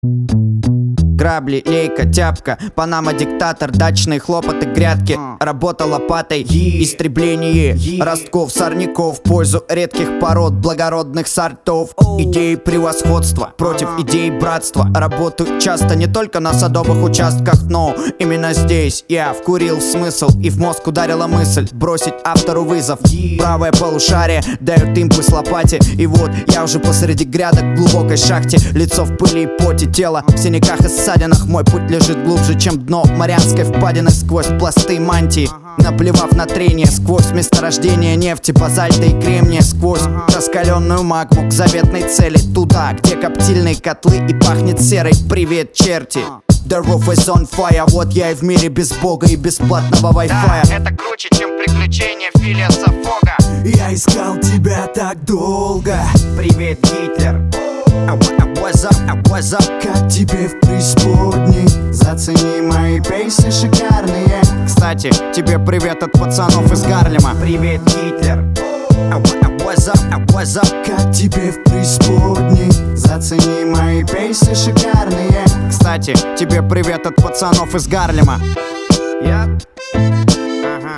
Грабли, лейка, тяпка, Панама, диктатор, дачные хлопоты, грядки, работа лопатой, истребление ростков, сорняков в пользу редких пород, благородных сортов. Идеи превосходства против идей братства. Работаю часто не только на садовых участках, но именно здесь я вкурил смысл, и в мозг ударила мысль бросить автору вызов. Правое полушарие дает импульс лопате, и вот я уже посреди грядок в глубокой шахте. Лицо в пыли и поте, тело в синяках и ссадинах. Мой путь лежит глубже, чем дно Марианской впадины, сквозь пласты мантии, наплевав на трение, сквозь месторождение нефти, базальта и кремния, сквозь раскаленную магму к заветной цели, туда, где коптильные котлы и пахнет серой. Привет, черти! The roof is on fire. Вот я и в мире без бога и бесплатного Wi-Fi. Да, это круче, чем приключения Филиаса Фога. Я искал тебя так долго. Привет, Гитлер! What's up? Как тебе в преисподней? Зацени мои пейсы шикарные. Кстати, тебе привет от пацанов из Гарлема. Привет, Гитлер! What's up? Как тебе в преисподней? Зацени мои пейсы шикарные. Кстати, тебе привет от пацанов из Гарлема. Ага.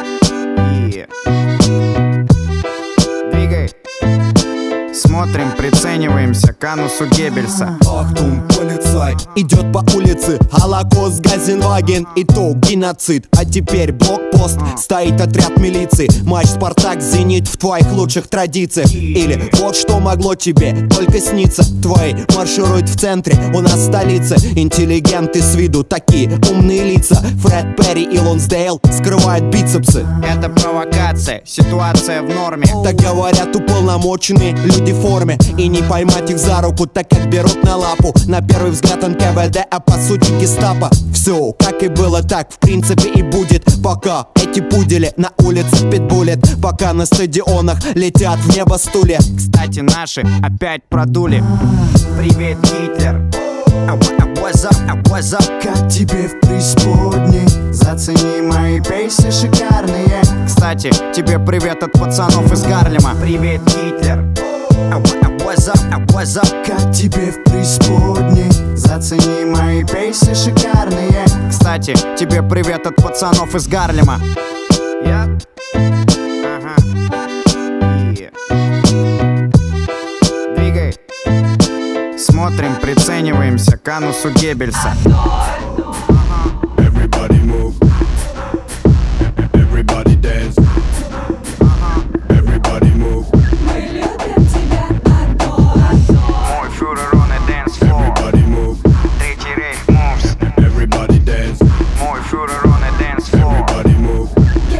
Двигай. Смотрим, прицениваемся к анусу Геббельса. Ахтум, полицай идет по улице, Холокост, Газенваген, итог, геноцид. А теперь блокпост, стоит отряд милиции. Матч Спартак, Зенит в твоих лучших традициях. Или вот что могло тебе только сниться. Твои маршируют в центре, у нас столица. Интеллигенты с виду такие умные лица. Фред Перри и Лонсдейл скрывают бицепсы. Это провокация, ситуация в норме. Так говорят уполномоченные люди в форме. И не поймать их за руку, так как берут на лапу. На первый взгляд НКВД, а по сути гестапо. Все, как и было, так в принципе и будет. Пока эти пудели на улицах питбулят, пока на стадионах летят в небо стулья. Кстати, наши опять продули. Привет, Гитлер! What's up? Как тебе в преисподней? Зацени мои пейсы шикарные. Кстати, тебе привет от пацанов из Гарлема. Привет, Гитлер! What's up? Как тебе в преисподней? Зацени мои пейсы шикарные. Кстати, тебе привет от пацанов из Гарлема. Ага. Двигай. Смотрим, прицениваемся к анусу Геббельса. Everybody move. Everybody dance. Everybody move. Мой фюрер on a dance floor. Everybody move. Третий рейх moves. Everybody dance. Мой фюрер on a dance floor. Everybody move.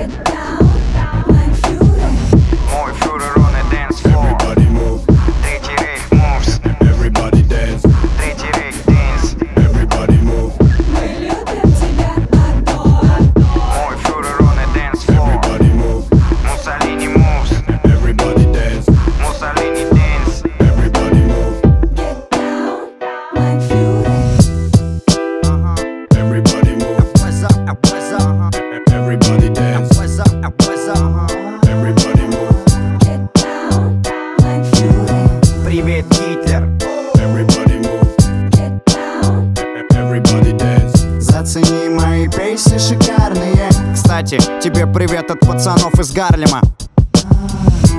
Мой фюрер on a dance floor. Everybody move. Третий рейх moves. Everybody dance. Третий рейх dance. Everybody move. Мой фюрер on a dance floor. Everybody move. Муссолини moves. Everybody dance. Муссолини dance. Everybody move. Everybody move. What's up? Everybody dance. What's up? Everybody move. Привет, Гитлер! Everybody move. Everybody dance. Зацени мои пейсы шикарные. Кстати, тебе привет от пацанов из Гарлема.